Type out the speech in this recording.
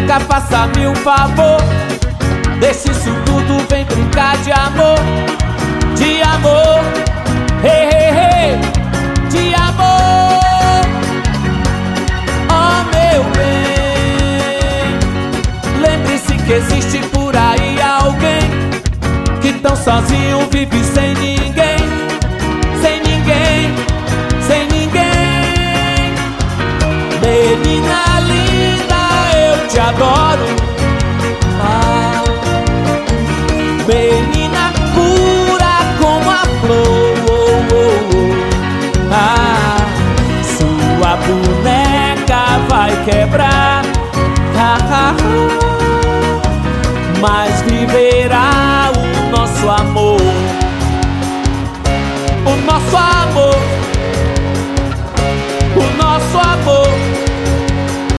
boneca, faça-me um favor. Deixa isso tudo, vem brincar de amor. De amor, hey, hey, hey, de amor. Oh meu bem, lembre-se que existe por aí alguém que tão sozinho vive sem ninguém. Sem ninguém, sem ninguém. Menina linda, eu te adoro. Ah, menina pura como a flor. Oh, oh, oh. Ah, sua boneca vai quebrar.